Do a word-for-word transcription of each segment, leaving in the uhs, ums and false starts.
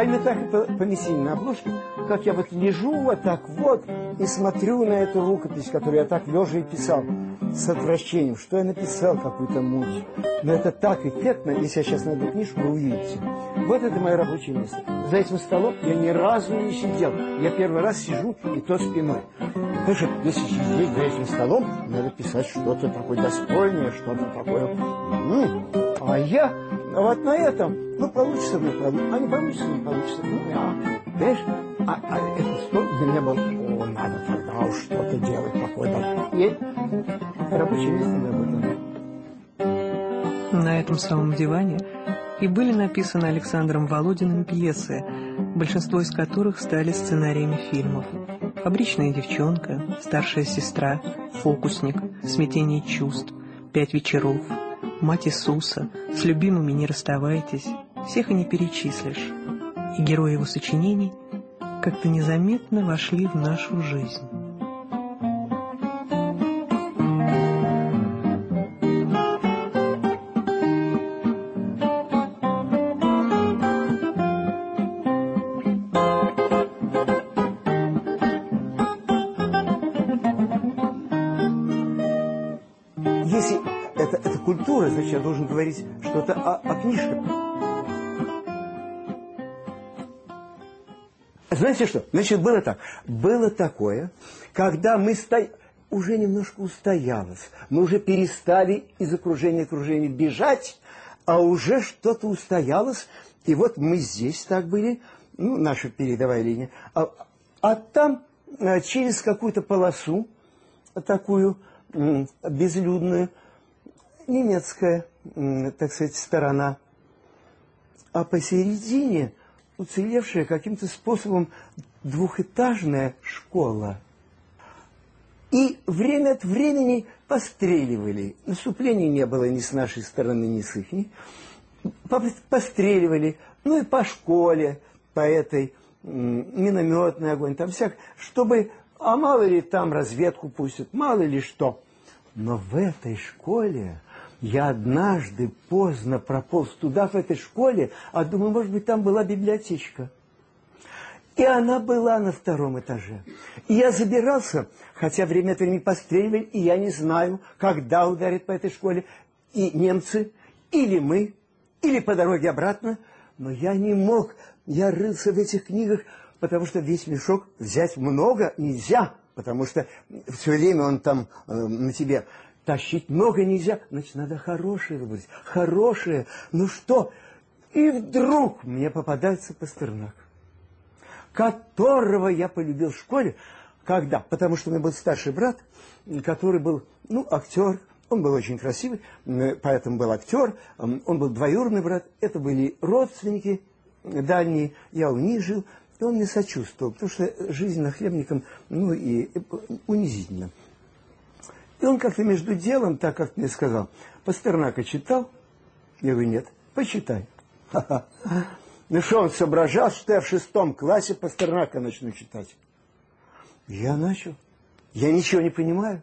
именно так и поместили на обложке, как я вот лежу вот так вот и смотрю на эту рукопись, которую я так лежа и писал, с отвращением, что я написал какую-то муть. Но это так эффектно, если я сейчас найду книжку, вы увидите. Вот это мое рабочее место. За этим столом я ни разу не сидел. Я первый раз сижу, и то спиной. Потому что если сидеть за этим столом, надо писать что-то такое достойное, что-то такое. Ну, а я вот на этом, ну, получится, не получится, а не получится, не получится. Ну, я, знаешь, а, а этот стол для меня был, о, надо тогда уж что-то делать такое. И рабочее место для этого. На этом самом диване и были написаны Александром Володиным пьесы, большинство из которых стали сценариями фильмов. «Фабричная девчонка», «Старшая сестра», «Фокусник», «Смятение чувств», «Пять вечеров», «Мать Иисуса», «С любимыми не расставайтесь». Всех и не перечислишь. И герои его сочинений как-то незаметно вошли в нашу жизнь. Если это, это культура, значит, я должен говорить что-то о, о книжках. Знаете что? Значит, было так. Было такое, когда мы стояли, уже немножко устоялось. Мы уже перестали из окружения в окружение бежать, а уже что-то устоялось. И вот мы здесь так были, ну, наша передовая линия. А, а там а, через какую-то полосу, такую м, безлюдную, немецкая, м, так сказать, сторона. А посередине уцелевшая каким-то способом двухэтажная школа. И время от времени постреливали. Наступления не было ни с нашей стороны, ни с ихней. Постреливали, ну и по школе, по этой минометный огонь, там всяк, чтобы, а мало ли там разведку пустят, мало ли что. Но в этой школе я однажды поздно прополз туда, в этой школе, а думаю, может быть, там была библиотечка. И она была на втором этаже. И я забирался, хотя время от времени постреливали, и я не знаю, когда ударят по этой школе и немцы, или мы, или по дороге обратно. Но я не мог, я рылся в этих книгах, потому что весь мешок взять много нельзя, потому что все время он там э, на тебе... Тащить много нельзя, значит, надо хорошее выбрать. Хорошее. Ну что? И вдруг мне попадается Пастернак, которого я полюбил в школе. Когда? Потому что у меня был старший брат, который был, ну, актер. Он был очень красивый, поэтому был актер. Он был двоюродный брат. Это были родственники дальние. Я у них жил. И он мне сочувствовал, потому что жизнь нахлебником, ну, и унизительно. И он как-то между делом, так как мне сказал, Пастернака читал? Я говорю, нет, почитай. Ха-ха. Ну что, он соображал, что я в шестом классе Пастернака начну читать. Я начал. Я ничего не понимаю.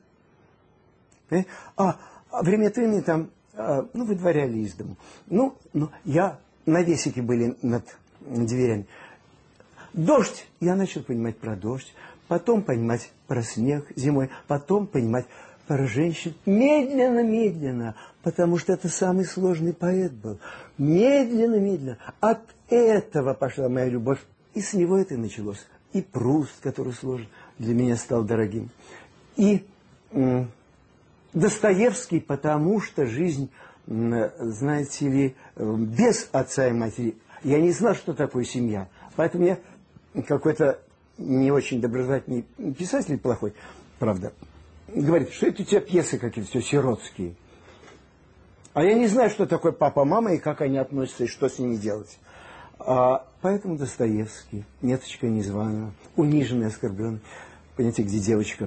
А, а время от времени там, а, ну, выдворяли из дому. Ну, ну, я, навесики были над дверями. Дождь. Я начал понимать про дождь. Потом понимать про снег зимой. Потом понимать про женщин. Медленно, медленно. Потому что это самый сложный поэт был. Медленно, медленно. От этого пошла моя любовь. И с него это и началось. И Пруст, который сложен, для меня стал дорогим. И м, Достоевский, потому что жизнь, м, знаете ли, без отца и матери. Я не знал, что такое семья. Поэтому я какой-то не очень доброжелательный писатель, плохой, правда, говорит, что это у тебя пьесы какие-то все сиротские. А я не знаю, что такое папа, мама и как они относятся, и что с ними делать. А, поэтому Достоевский, Неточка незваная, униженный, оскорбленный. Понимаете, где девочка,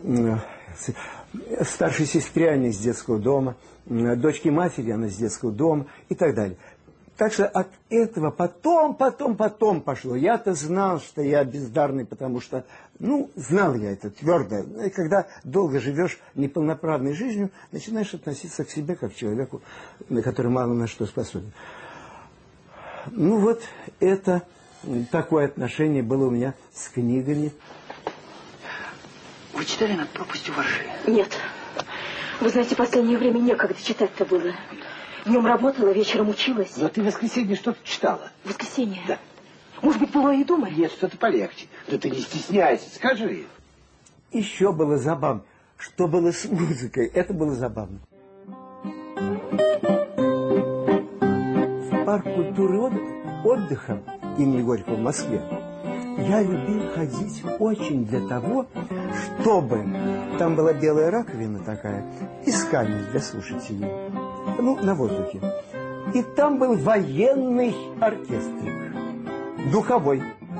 старшей сестре она из детского дома, дочке матери она из детского дома и так далее. Так что от этого потом, потом, потом пошло. Я-то знал, что я бездарный, потому что, ну, знал я это твердо. И когда долго живешь неполноправной жизнью, начинаешь относиться к себе как к человеку, который мало на что способен. Ну вот это такое отношение было у меня с книгами. Вы читали «Над пропастью воржи»? Нет. Вы знаете, в последнее время некогда читать-то было. Днем работала, вечером училась. Но ты в воскресенье что-то читала. В воскресенье? Да. Может быть, было и дома? Нет, что-то полегче. Да ты не стесняйся, скажи. Еще было забавно. Что было с музыкой? Это было забавно. В парк культуры и отдыха имени Горького в Москве я любил ходить очень для того, чтобы... Там была белая раковина такая, искальня для слушателей. Ну, на воздухе. И там был военный оркестрик, духовой.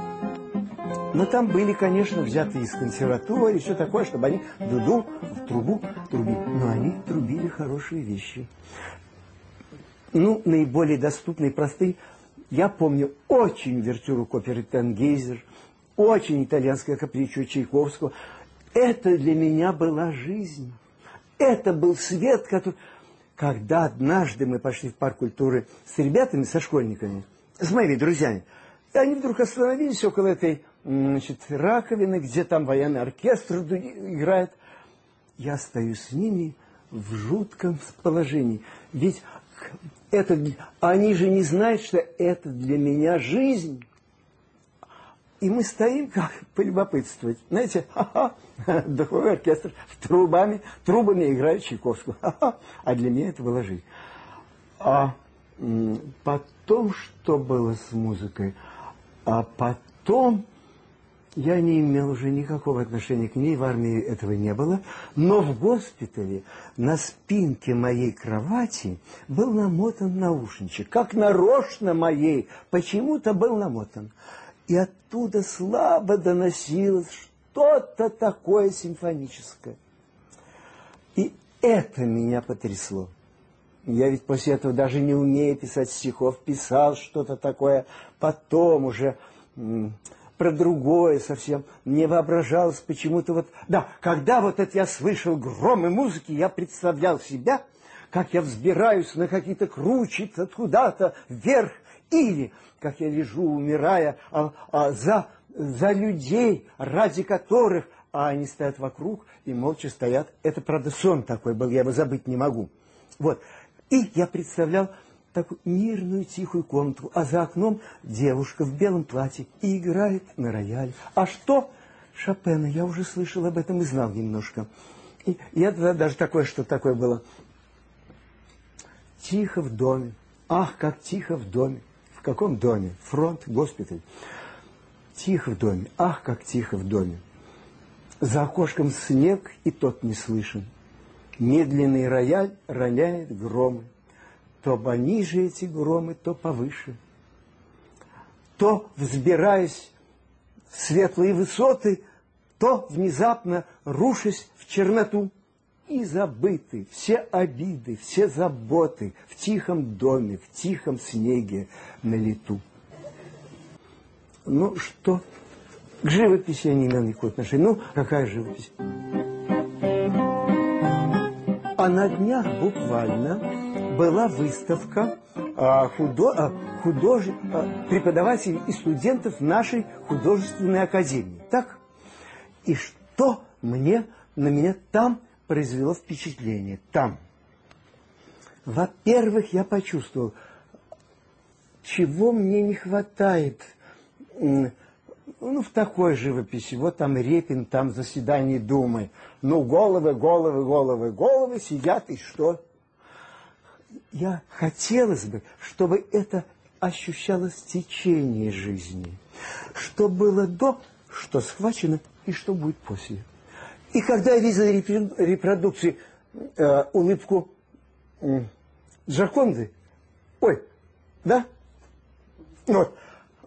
Но там были, конечно, взяты из консерватории, все такое, чтобы они дуду в трубу трубили. Но они трубили хорошие вещи. Ну, наиболее доступные, простые. Я помню очень увертюру к опере «Тенгейзер», очень итальянское каприччо Чайковского. Это для меня была жизнь. Это был свет, который... Когда однажды мы пошли в парк культуры с ребятами, со школьниками, с моими друзьями, и они вдруг остановились около этой, значит, раковины, где там военный оркестр играет. Я стою с ними в жутком положении. Ведь это, они же не знают, что это для меня жизнь. И мы стоим, как полюбопытствовать. Знаете, ха-ха, духовой оркестр с трубами, трубами играет Чайковского. Ха-ха. А для меня это была жизнь. А потом, что было с музыкой? А потом я не имел уже никакого отношения к ней, в армии этого не было. Но в госпитале на спинке моей кровати был намотан наушничек. Как нарочно моей, почему-то был намотан. И оттуда слабо доносилось что-то такое симфоническое. И это меня потрясло. Я ведь после этого, даже не умея писать стихов, писал что-то такое. Потом уже м, про другое совсем. Мне воображалось почему-то вот... Да, когда вот это я слышал гром и музыки, я представлял себя, как я взбираюсь на какие-то кручи куда-то вверх. Или, как я лежу, умирая, а, а за, за людей, ради которых, а они стоят вокруг и молча стоят. Это, правда, сон такой был, я его забыть не могу. Вот. И я представлял такую мирную, тихую комнату, а за окном девушка в белом платье и играет на рояле. А что? Шопена, я уже слышал об этом и знал немножко. И я тогда даже такое, что такое было. Тихо в доме. Ах, как тихо в доме. В каком доме? Фронт, госпиталь. Тихо в доме. Ах, как тихо в доме. За окошком снег, и тот не слышен. Медленный рояль роняет громы. То пониже эти громы, то повыше. То, взбираясь в светлые высоты, то внезапно рушась в черноту. И забыты все обиды, все заботы в тихом доме, в тихом снеге на лету. Ну что, к живописи я не имел никакого отношения. Ну, какая живопись? А на днях буквально была выставка а, худо, а, худож, а, преподавателей и студентов нашей художественной академии. Так? И что мне, на меня там произвело впечатление? Там. Во-первых, я почувствовал, чего мне не хватает ну, в такой живописи. Вот там Репин, там заседание Думы. Ну, головы, головы, головы, головы сидят, и что? Я хотелось бы, чтобы это ощущалось течение жизни. Что было до, что схвачено, и что будет после. И когда я видел репродукции, э, улыбку э, Джаконды, ой, да? Вот.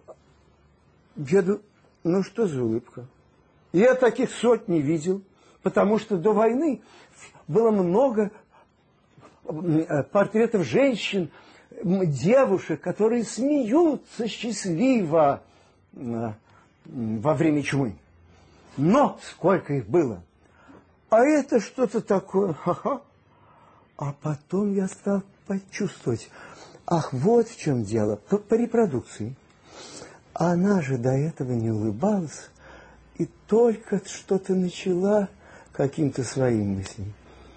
Я думаю, ну что за улыбка? Я таких сотни видел, потому что до войны было много портретов женщин, девушек, которые смеются счастливо во время чумы. Но сколько их было! А это что-то такое, ха-ха. А потом я стал почувствовать, ах, вот в чем дело, по, по репродукции. А она же до этого не улыбалась и только что-то начала каким-то своим мыслям.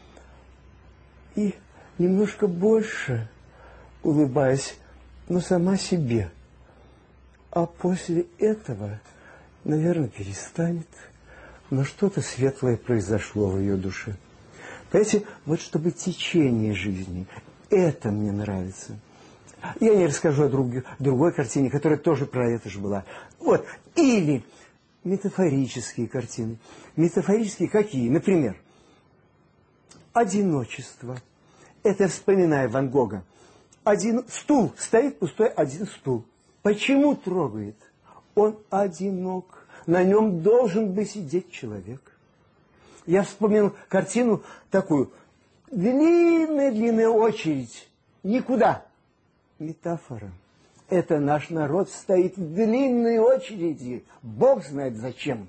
И немножко больше, улыбаясь, но сама себе. А после этого, наверное, перестанет. Но что-то светлое произошло в ее душе. Понимаете, вот чтобы течение жизни, это мне нравится. Я не расскажу о друг, другой картине, которая тоже про это же была. Вот, или метафорические картины. Метафорические какие? Например, одиночество. Это вспоминая Ван Гога. Один стул, стоит пустой один стул. Почему трогает? Он одинок. На нем должен бы сидеть человек. Я вспомнил картину такую. Длинная-длинная очередь. Никуда. Метафора. Это наш народ стоит в длинной очереди. Бог знает зачем.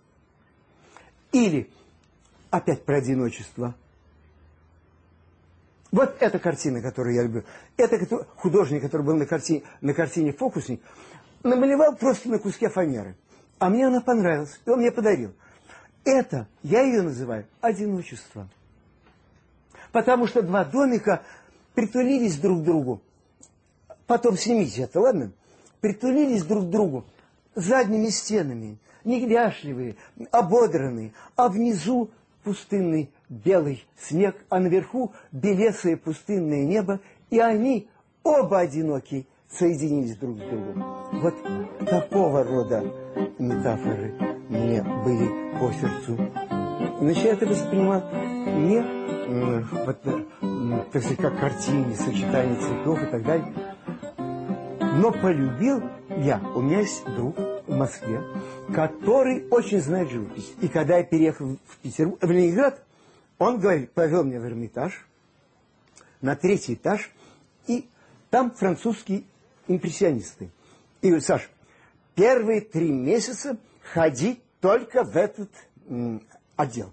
Или, опять про одиночество. Вот эта картина, которую я люблю. Это художник, который был на картине, на картине «Фокусник», намалевал просто на куске фанеры. А мне она понравилась, и он мне подарил. Это, я ее называю, одиночество. Потому что два домика притулились друг к другу. Потом снимите это, ладно? Притулились друг к другу задними стенами, неряшливые, ободранные, а внизу пустынный белый снег, а наверху белесое пустынное небо, и они, оба одинокие, соединились друг с другом. Вот такого рода метафоры мне были по сердцу. Значит, я это воспринимал не э, вот, э, так сказать, как картине, сочетание цветов и так далее. Но полюбил я, у меня есть друг в Москве, который очень знает живопись. И когда я переехал в Петербург, в Ленинград, он говорит, повел меня в Эрмитаж, на третий этаж, и там французские импрессионисты. И говорит, Саш, первые три месяца ходить только в этот м, отдел.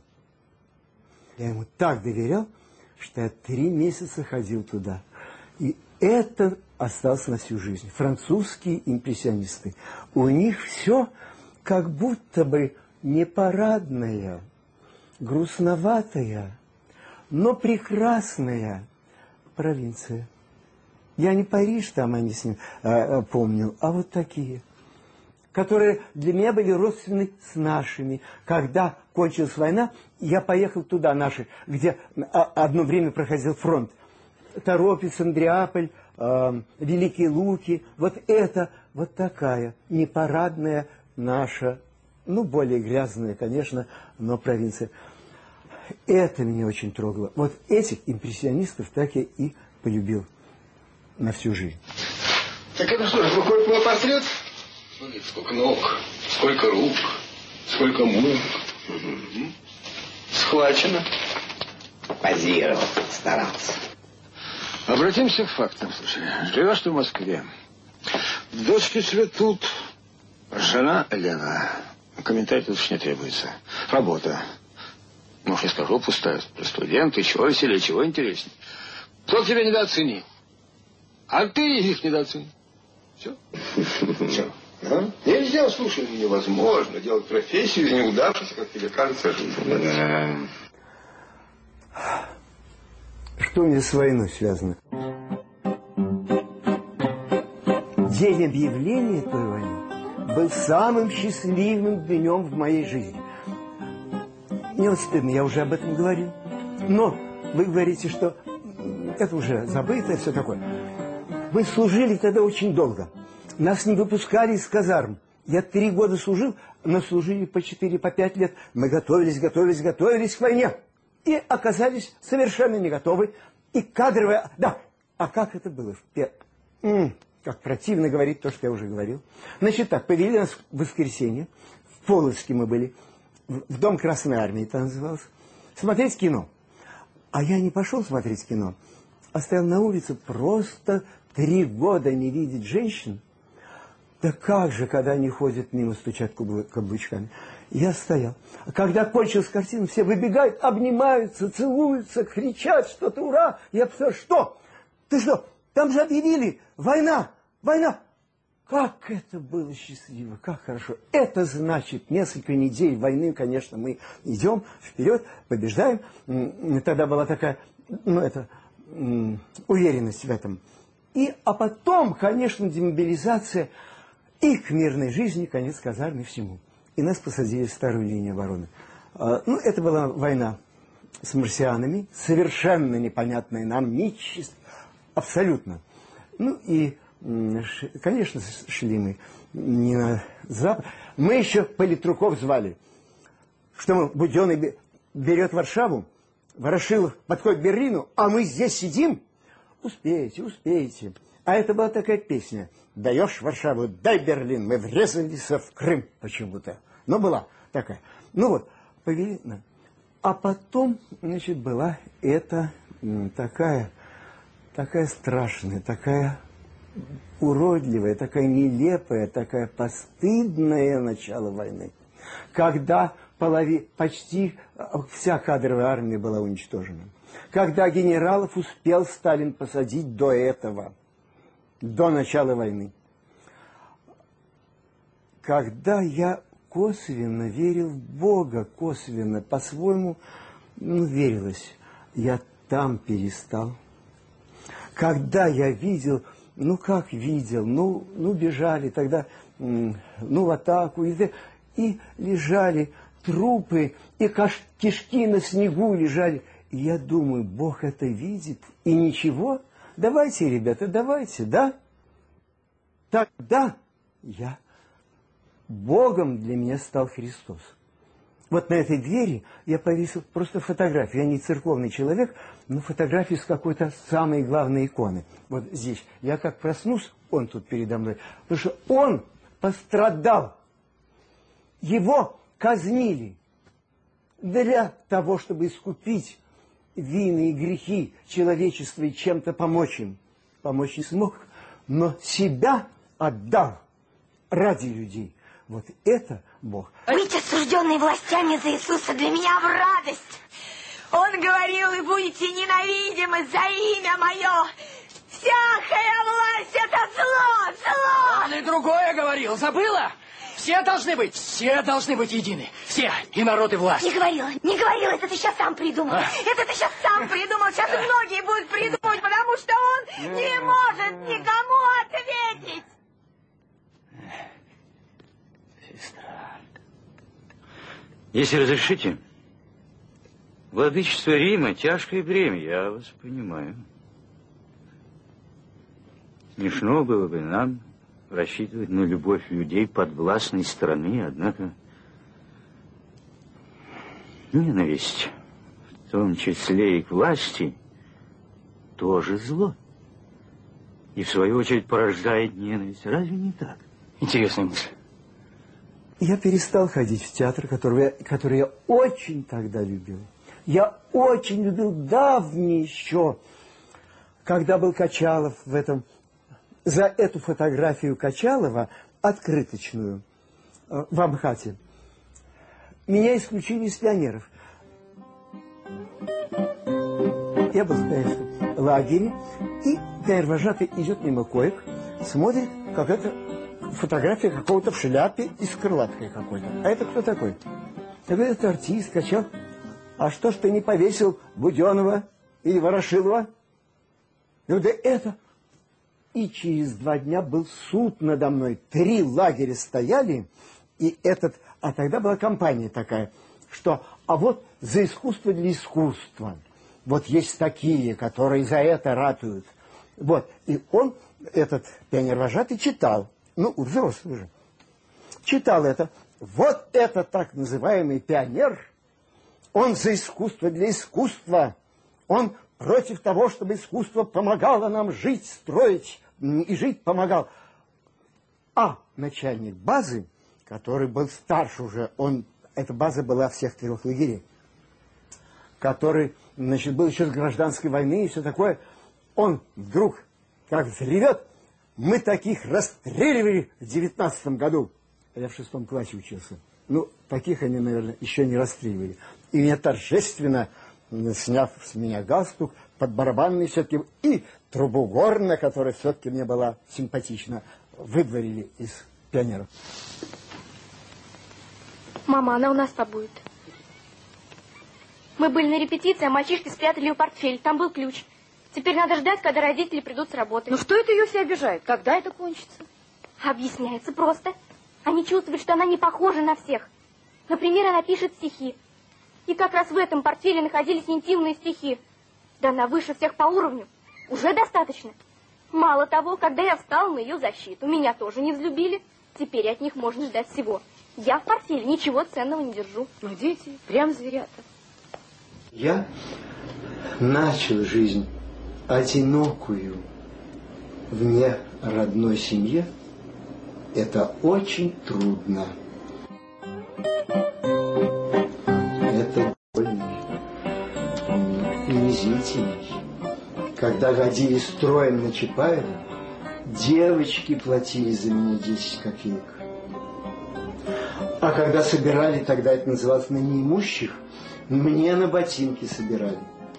Я ему так доверял, что я три месяца ходил туда. И это осталось на всю жизнь. Французские импрессионисты. У них все как будто бы не парадная, грустноватая, но прекрасная провинция. Я не Париж там, они с ним а, помню, а вот такие, которые для меня были родственны с нашими. Когда кончилась война, я поехал туда, наши, где одно время проходил фронт. Торопец, Андреаполь, э, Великие Луки. Вот это, вот такая непарадная наша, ну, более грязная, конечно, но провинция. Это меня очень трогало. Вот этих импрессионистов так я и полюбил на всю жизнь. Так это что же, выходит мой портрет? Смотрите, сколько ног, сколько рук, сколько мук. Угу. Схвачено. Позировал, старался. Обратимся к фактам. Слушай, живешь ты в Москве. Дочки цветут. Жена Лена. Комментарий тут уж не требуется. Работа. Ну, я скажу, пустая. Студенты, чего веселее, чего интереснее. Кто тебя недооценил? А ты их недооценил. Все. Все. А? Нельзя, слушай, невозможно делать профессию из неудавшейся, как тебе кажется, жизни. Что у меня с войной связано? День объявления той войны был самым счастливым днем в моей жизни. Мне вот стыдно, я уже об этом говорил. Но вы говорите, что это уже забыто и все такое. Мы служили тогда очень долго. Нас не выпускали из казарм. Я три года служил, но служили по четыре, по пять лет. Мы готовились, готовились, готовились к войне. И оказались совершенно не готовы. И кадровая... Да, а как это было? М-м, как противно говорить то, что я уже говорил. Значит так, повели нас в воскресенье. В Полоцке мы были. В Дом Красной Армии это называлось. Смотреть кино. А я не пошел смотреть кино. А стоял на улице, просто три года не видеть женщин. Да как же, когда они ходят мимо, стучат каблучками. Я стоял. А когда кончилась картина, все выбегают, обнимаются, целуются, кричат что-то, ура. Я сказал, что? Ты что? Там же объявили, война, война. как это было счастливо, как хорошо. Это значит, несколько недель войны, конечно, мы идем вперед, побеждаем. Тогда была такая, ну, это, уверенность в этом. И, а потом, конечно, демобилизация и к мирной жизни, конец казармы, всему. И нас посадили в старую линию обороны. Ну, это была война с марсианами, совершенно непонятная нам, нечист, абсолютно. Ну, и, конечно, шли мы не на запад. Мы еще политруков звали, что мы, Буденный берет Варшаву, Ворошилов подходит к Берлину, а мы здесь сидим. Успеете, успеете. А это была такая песня. Даешь Варшаву, дай Берлин. Мы врезались в Крым почему-то. Но была такая. Ну вот, повели. А потом, значит, была эта такая, такая страшная, такая уродливая, такая нелепая, такая постыдное начало войны. Когда полови, почти вся кадровая армия была уничтожена. Когда генералов успел Сталин посадить до этого, до начала войны. Когда я косвенно верил в Бога, косвенно, по-своему, ну, верилось, я там перестал. Когда я видел, ну, как видел, ну, ну бежали тогда, ну, в атаку, и, и лежали трупы, и кишки на снегу лежали. И я думаю, Бог это видит, и ничего. Давайте, ребята, давайте, да? Тогда я, Богом для меня стал Христос. Вот на этой двери я повесил просто фотографию. Я не церковный человек, но фотографию с какой-то самой главной иконы. Вот здесь. Я как проснусь, он тут передо мной. Потому что он пострадал. Его казнили для того, чтобы искупить вины и грехи человечества и чем-то помочь им. Помочь не смог, но себя отдал ради людей. Вот это Бог. Быть осужденной властями за Иисуса для меня в радость. Он говорил, и будете ненавидимы за имя мое. Всякая власть — это зло, зло! Он и другое говорил, забыла? Все должны быть, все должны быть едины. Все, и народ, и власть. Не говорила, не говорила, это ты сейчас сам придумал. А? Это ты сейчас сам придумал, сейчас многие будут придумывать, потому что он не может никому ответить. Сестра, если разрешите, владычество Рима — тяжкое бремя, я вас понимаю. Смешно было бы нам рассчитывать на любовь людей подвластной страны, однако ненависть, в том числе и к власти, тоже зло. И в свою очередь порождает ненависть. Разве не так? Интересная мысль. Я перестал ходить в театр, который я, который я очень тогда любил. Я очень любил давний еще, когда был Качалов в этом... За эту фотографию Качалова, открыточную, в Амхате, меня исключили из пионеров. Я был в пионерском лагере, и пионер-вожатый идет мимо коек, смотрит, как это фотография какого-то в шляпе и с крылаткой какой-то. А это кто такой? Я говорю, это артист, Качалов. А что ж ты не повесил Буденова или Ворошилова? Ну да это... И через два дня был суд надо мной. Три лагеря стояли, и этот... А тогда была кампания такая, что... А вот за искусство для искусства. Вот есть такие, которые за это ратуют. Вот. И он, этот пионер-вожатый, читал. Ну, взрослый уже. Читал это. Вот это так называемый пионер. Он за искусство для искусства. Он против того, чтобы искусство помогало нам жить, строить... И жить помогал. А начальник базы, который был старше уже, он, эта база была всех трех лагерей, который, значит, был еще с гражданской войны и все такое, он вдруг, как взревет, мы таких расстреливали в девятнадцатом году. Я в шестом классе учился. Ну, таких они, наверное, еще не расстреливали. И меня торжественно, сняв с меня галстук, под барабанный все-таки, и трубу горна, которая все-таки мне была симпатична, выдворили из пионеров. Мама, она у нас побудет. Мы были на репетиции, а мальчишки спрятали ее портфель. Там был ключ. Теперь надо ждать, когда родители придут с работы. Ну что это ее все обижает? Когда это кончится? Объясняется просто. Они чувствуют, что она не похожа на всех. Например, она пишет стихи. И как раз в этом портфеле находились интимные стихи. Да она выше всех по уровню. Уже достаточно. Мало того, когда я встала на ее защиту, меня тоже не взлюбили. Теперь от них можно ждать всего. Я в портфеле ничего ценного не держу. Ну, дети, прям зверята. Я начал жизнь одинокую вне родной семьи. Это очень трудно. Это больно. Унизительно. Когда водили строем на Чапаева, девочки платили за меня десять копеек. А когда собирали, тогда это называлось на неимущих, мне на ботинки собирали.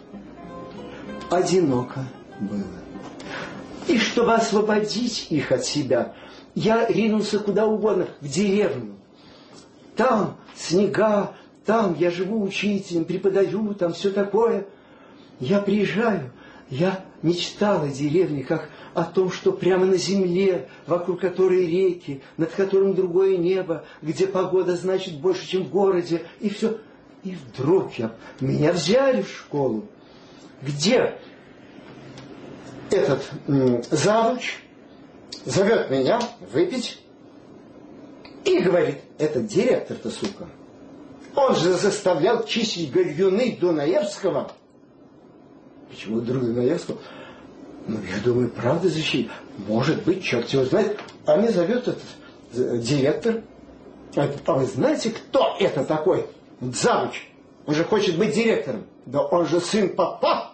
Одиноко было. И чтобы освободить их от себя, я ринулся куда угодно, в деревню. Там снега, там я живу учителем, преподаю, там все такое. Я приезжаю, я мечтал о деревне, как о том, что прямо на земле, вокруг которой реки, над которым другое небо, где погода значит больше, чем в городе, и все. И вдруг я, меня взяли в школу, где этот м, завуч зовет меня выпить и говорит, этот директор-то, сука, он же заставлял чистить гальюны Дунаевского. Почему друг Дунаевского? Ну, я думаю, правда защитить? Может быть, черт его знает. А меня зовет этот э, директор. А вы знаете, кто это такой? Завуч. Он же хочет быть директором. Да он же сын папа.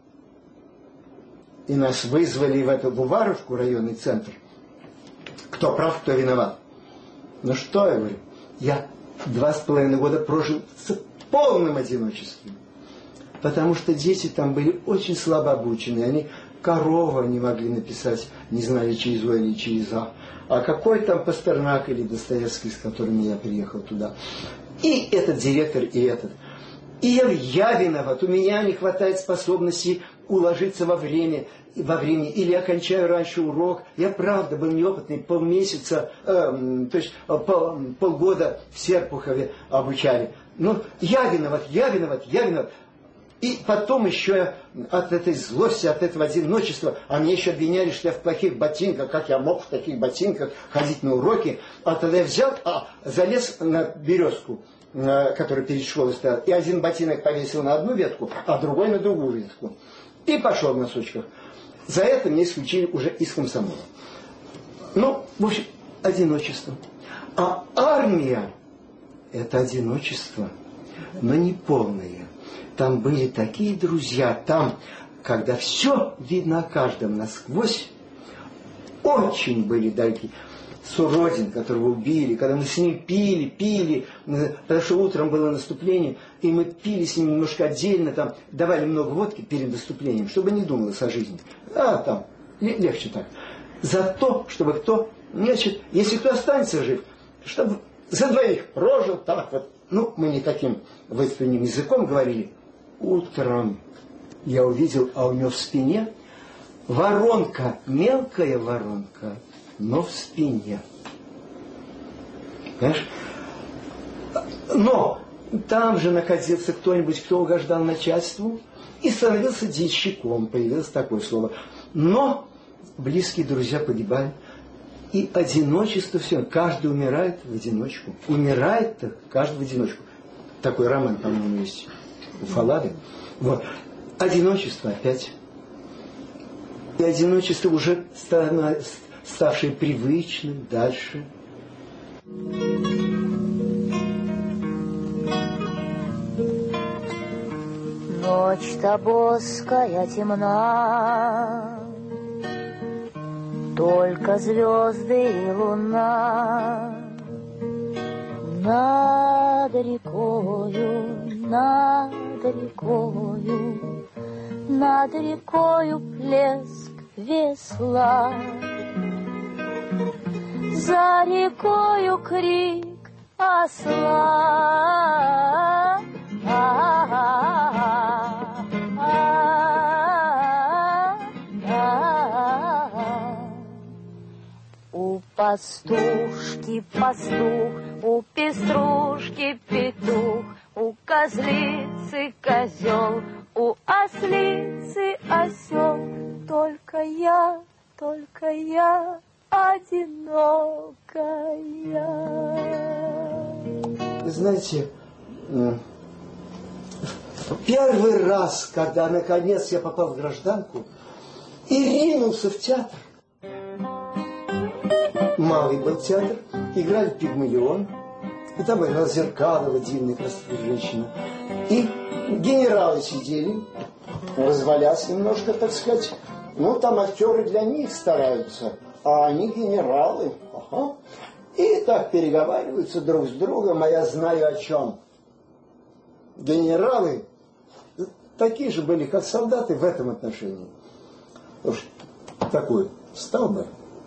И нас вызвали в эту Буваровку, районный центр. Кто прав, кто виноват. Ну что я говорю? Я два с половиной года прожил с полным одиночеством. Потому что дети там были очень слабо обучены. Они корова не могли написать, не знали, через О или через А. А какой там Пастернак или Достоевский, с которыми я приехал туда. И этот директор, и этот. И я, я виноват. У меня не хватает способности уложиться во время, во время. Или я кончаю раньше урок. Я правда был неопытный. Полмесяца, э, то есть пол, полгода в Серпухове обучали. Но я виноват, я виноват, я виноват. И потом еще от этой злости, от этого одиночества, а мне еще обвиняли, что я в плохих ботинках, как я мог в таких ботинках ходить на уроки. А тогда я взял, а, залез на березку, которая перед школой стояла, и один ботинок повесил на одну ветку, а другой на другую ветку. И пошел в носочках. За это мне исключили уже из комсомола. Ну, в общем, одиночество. А армия – это одиночество, но не полное. Там были такие друзья, там, когда все видно о каждом насквозь, очень были дорогие. Суродин, которого убили, когда мы с ним пили, пили, потому что утром было наступление, и мы пили с ним немножко отдельно, там давали много водки перед наступлением, чтобы не думалось о жизни. А там легче так. За то, чтобы кто, значит, если кто останется жив, чтобы за двоих прожил так вот. Ну, мы не таким выспренним языком говорили. Утром я увидел, а у него в спине воронка, мелкая воронка, но в спине. Понимаешь? Но там же находился кто-нибудь, кто угождал начальству, и становился денщиком, появилось такое слово. Но близкие друзья погибали. И одиночество все. Каждый умирает в одиночку. Умирает-то каждый в одиночку. Такой роман, по-моему, есть у Фалады. Вот. Одиночество опять. И одиночество уже ставшее привычным дальше. Ночь тобоская темна, только звезды и луна. Над рекою, над рекою, над рекою плеск весла. за рекою крик осла. У пастушки пастух, у пеструшки петух, у козлицы козел, у ослицы осел. Только я, только я одинокая. Вы знаете, первый раз, когда наконец я попал в гражданку и ринулся в театр. Малый был театр, играли Пигмалион, и там играла Зеркалова, дивная красивая женщина. И генералы сидели, развалясь немножко, так сказать. Ну, там актеры для них стараются, а они генералы. Ага. И так переговариваются друг с другом, а я знаю о чем. Генералы такие же были, как солдаты в этом отношении. Уж такой встал бы.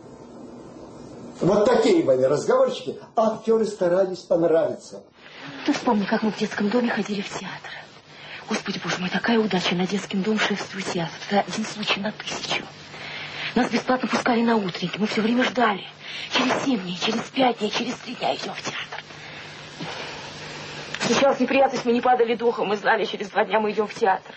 Вот такие были разговорчики, а актеры старались понравиться. Ты вспомни, как мы в детском доме ходили в театр. Господи, боже мой, такая удача на детском доме шефствует театр. Это один случай на тысячу. Нас бесплатно пускали на утренники, мы все время ждали. Через семь дней, через пять дней, через три дня идем в театр. Случалась неприятность, мы не падали духом, мы знали, через два дня мы идем в театр.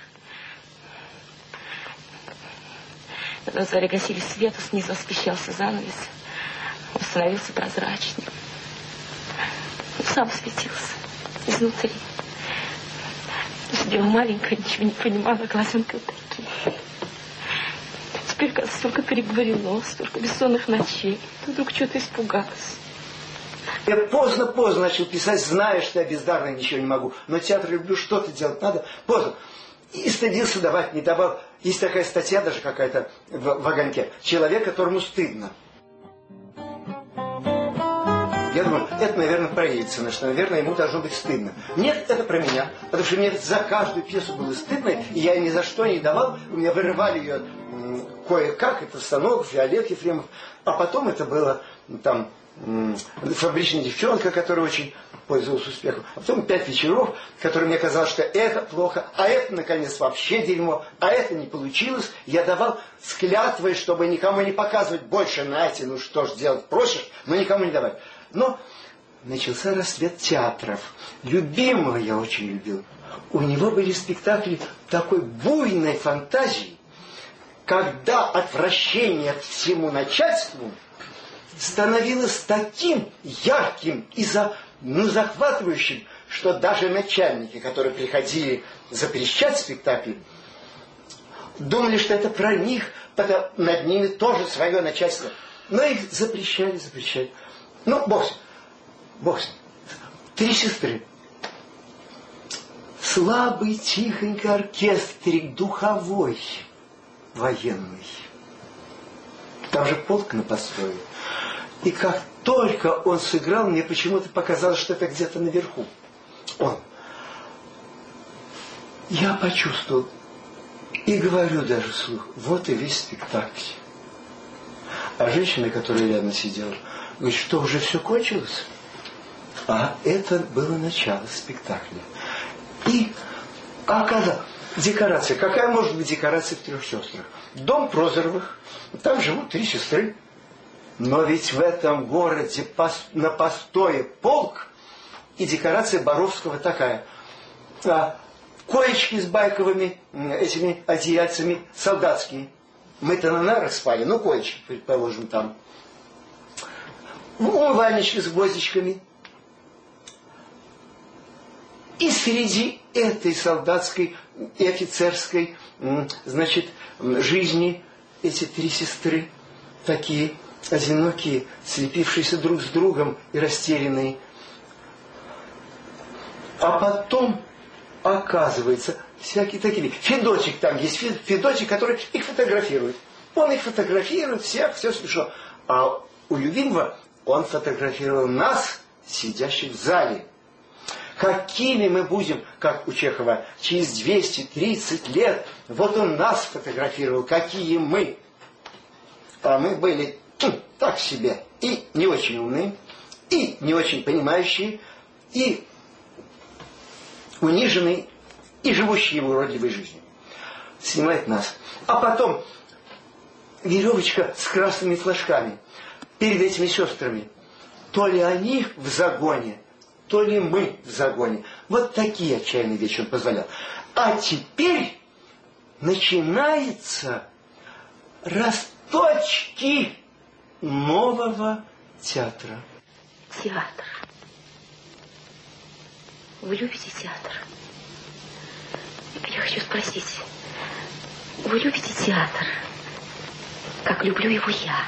На зале гасили свет, снизу освещался занавес. Он становился прозрачным. Он сам светился изнутри. Сидела маленькая, ничего не понимала, глазенка такие. Теперь, кажется, столько переговорено, столько бессонных ночей. Ты вдруг что-то испугалась. Я поздно-поздно начал писать, зная, что я бездарно ничего не могу. Но театр люблю, что-то делать надо. Поздно. И стыдился давать, не давал. Есть такая статья даже какая-то в, в «Огоньке». Человек, которому стыдно. Я думаю, это, наверное, про Ельцина, что, наверное, ему должно быть стыдно. Нет, это про меня. Потому что мне за каждую пьесу было стыдно, и я ни за что не давал. У меня вырывали ее кое-как, это Станогов и Олег Ефремов. А потом это было там «Фабричная девчонка», которая очень пользовалась успехом. А потом «Пять вечеров», которые мне казалось, что это плохо, а это, наконец, вообще дерьмо, а это не получилось. Я давал с клятвой, чтобы никому не показывать больше. Нате, ну что ж делать, просишь, но никому не давать. Но начался расцвет театров. Любимого я очень любил. У него были спектакли такой буйной фантазии, когда отвращение к всему начальству становилось таким ярким и за, ну, захватывающим, что даже начальники, которые приходили запрещать спектакли, думали, что это про них, потому над ними тоже свое начальство. Но их запрещали, запрещали. Ну, бог с ним, бог с ним. Три сестры. Слабый, тихонький оркестрик, духовой, военный. Там же полк на постое. И как только он сыграл, мне почему-то показалось, что это где-то наверху. Он. Я почувствовал и говорю даже вслух, вот и весь спектакль. А женщина, которая рядом сидела, говорит, что уже все кончилось? А это было начало спектакля. И оказалось, декорация. Какая может быть декорация в «Трех сестрах»? Дом Прозоровых. Там живут три сестры. Но ведь в этом городе на постое полк, и декорация Боровского такая. А, коечки с байковыми этими одеяльцами солдатские. Мы-то на нарах спали, ну коечки, предположим, там. Умывальнички с гвоздичками. И среди этой солдатской и офицерской, значит, жизни эти три сестры, такие одинокие, слепившиеся друг с другом и растерянные. А потом, оказывается, всякие такие. Федотчик там есть, Федотчик, который их фотографирует. Он их фотографирует, всех, все смешно. А у любимого он фотографировал нас, сидящих в зале. Какими мы будем, как у Чехова, через двести тридцать лет. Вот он нас фотографировал, какие мы. А мы были так себе, и не очень умные, и не очень понимающие, и униженные, и живущие в уродливой жизнью. Снимает нас. А потом веревочка с красными флажками перед этими сестрами. То ли они в загоне, то ли мы в загоне. Вот такие отчаянные вещи он позволял. А теперь начинается росточки нового театра. Театр. Вы любите театр? Я хочу спросить, вы любите театр, как люблю его я?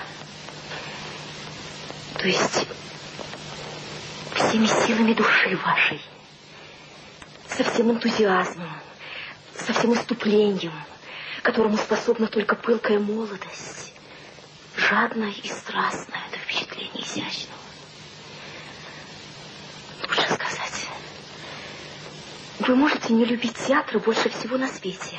То есть всеми силами души вашей, со всем энтузиазмом, со всем иступлением, которому способна только пылкая молодость, жадное и страстное до впечатления изящного. Лучше сказать, вы можете не любить театр больше всего на свете.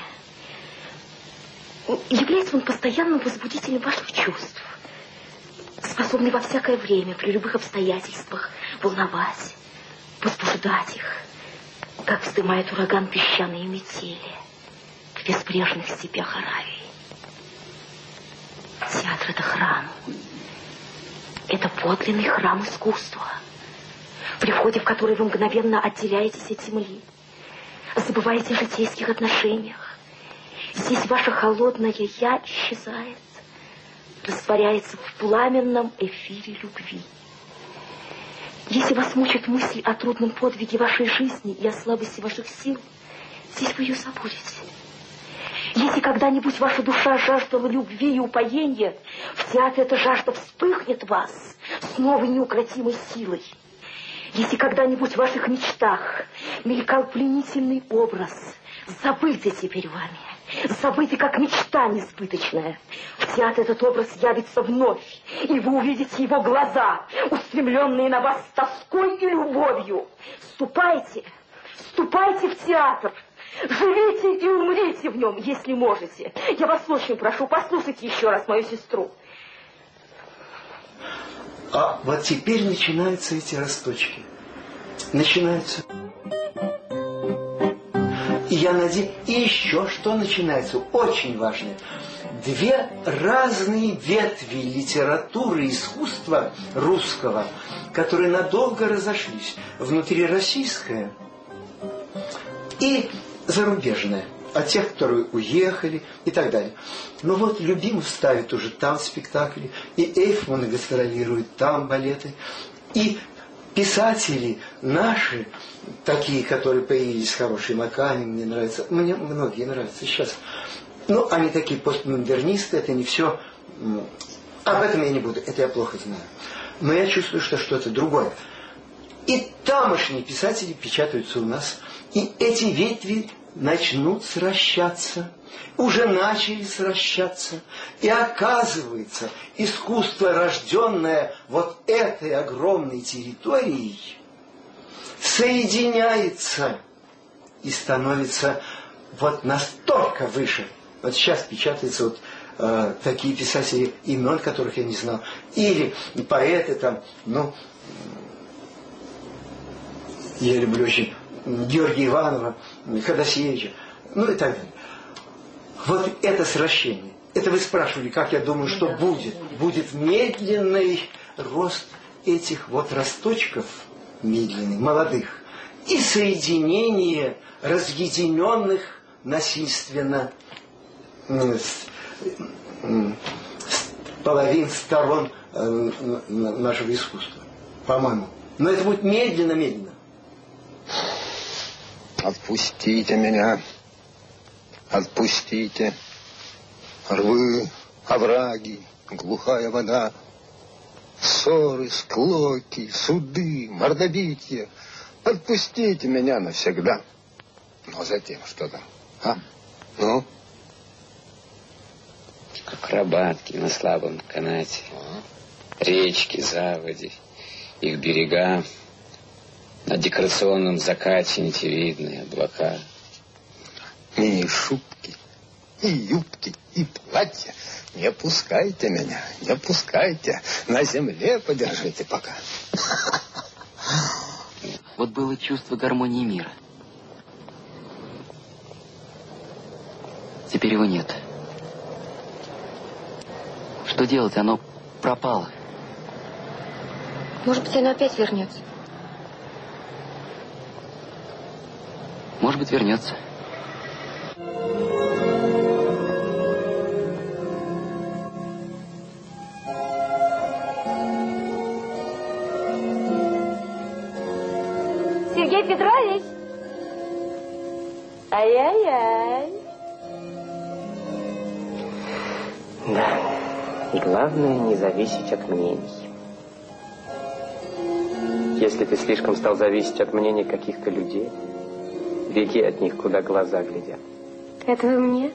Является он постоянным возбудителем ваших чувств, способный во всякое время, при любых обстоятельствах, волновать, возбуждать их, как вздымает ураган песчаные метели в безбрежных степях Аравии. Театр — это храм. Это подлинный храм искусства, при входе в который вы мгновенно отделяетесь от земли, забываете о житейских отношениях. Здесь ваше холодное «я» исчезает, растворяется в пламенном эфире любви. Если вас мучит мысль о трудном подвиге вашей жизни и о слабости ваших сил, здесь вы ее забудете. Если когда-нибудь ваша душа жаждала любви и упоения, в театре эта жажда вспыхнет в вас с новой неукротимой силой. Если когда-нибудь в ваших мечтах мелькал пленительный образ, забытый теперь вами, забытый как мечта несбыточная, в театре этот образ явится вновь, и вы увидите его глаза, устремленные на вас с тоской и любовью. Ступайте, ступайте в театр, живите и умрите в нем, если можете. Я вас очень прошу, послушайте еще раз мою сестру. А вот теперь начинаются эти росточки. Начинаются. И я надеюсь, и еще что начинается, очень важное. Две разные ветви литературы и искусства русского, которые надолго разошлись. Внутрироссийская и зарубежная. От тех, которые уехали и так далее. Но вот Любимов ставит уже там спектакли, и Эйфманы гастролируют там балеты, и писатели наши, такие, которые появились, хорошие, Макани, мне нравятся, мне многие нравятся сейчас. Но они такие постмодернисты, это не все. Об этом я не буду, это я плохо знаю. Но я чувствую, что что-то другое. И тамошние писатели печатаются у нас, и эти ветви начнут сращаться, уже начали сращаться. И оказывается, искусство, рожденное вот этой огромной территорией, соединяется и становится вот настолько выше. Вот сейчас печатаются вот э, такие писатели, имен которых я не знал, или поэты там, ну, я люблю очень Георгия Иванова, Ходосевича, ну и так далее. Вот это сращение. Это вы спрашивали, как я думаю, что будет. Будет медленный рост этих вот росточков, медленный, молодых, и соединение разъединенных насильственно с, с половин сторон нашего искусства, по-моему. Но это будет медленно-медленно. Отпустите меня, отпустите. Рвы, овраги, глухая вода, ссоры, склоки, суды, мордобития. Отпустите меня навсегда. Но затем что там? А? Ну? Акробатки на слабом канате, речки, заводи, их берега. На декорационном закате нитевидные облака. И шубки, и юбки, и платья. Не пускайте меня, не пускайте. На земле подержите пока. Вот было чувство гармонии мира. Теперь его нет. Что делать? Оно пропало. Может быть, оно опять вернется. Может быть, вернется. Сергей Петрович! Ай-яй-яй! Да, и главное не зависеть от мнений. Если ты слишком стал зависеть от мнений каких-то людей, беги от них, куда глаза глядят. Это вы мне?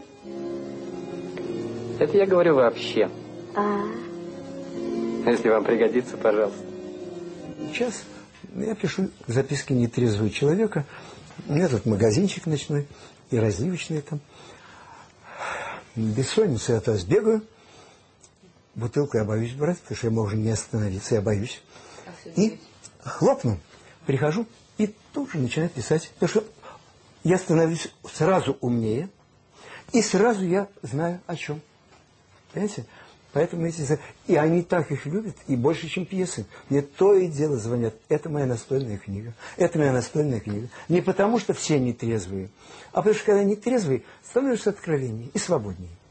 Это я говорю вообще. А. Если вам пригодится, пожалуйста. Сейчас я пишу записки нетрезвого человека. У меня тут магазинчик ночной и разливочный там. Бессонница я то сбегаю. Бутылку я боюсь брать, потому что я могу не остановиться, я боюсь. И хлопну, прихожу и тут же начинаю писать. Потому что я становлюсь сразу умнее, и сразу я знаю о чем. Понимаете? Поэтому эти... И они так их любят, и больше, чем пьесы. Мне то и дело звонят. Это моя настольная книга. Это моя настольная книга. Не потому, что все нетрезвые, а потому что, когда нетрезвый, становишься откровеннее и свободнее.